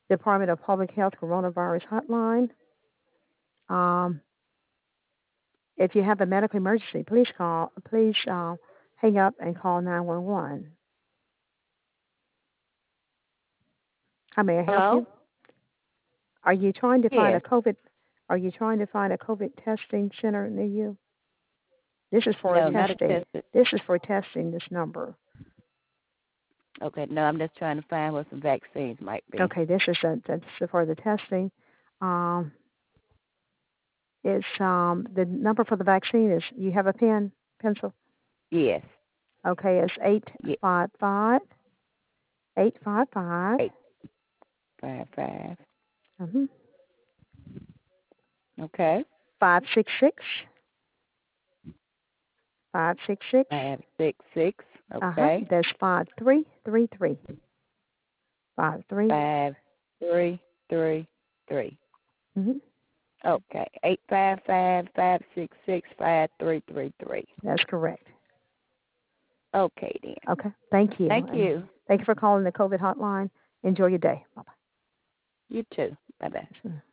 Department of Public Health Coronavirus Hotline. Um, if you have a medical emergency, please hang up and call 911. How may I help Hello? you? Are you trying to find a Yes. COVID? Are you trying to find a COVID testing center near you? This is for No, not a testing. test. This is for testing. This number. Okay, no, I'm just trying to find what some vaccines might be. Okay, that's for the testing. Um, it's the number for the vaccine is. You have a pencil? Yes. Okay, it's Yeah. 855 855. mm-hmm, Okay. 566 566. 566. Okay. That's 5333. 53. 5333. Mm-hmm. Okay. 855 566 5333. That's correct. Okay then. Okay. Thank you, Thank and you. thank you for calling the COVID hotline. Enjoy your day. Bye You too. Bye bye. bye.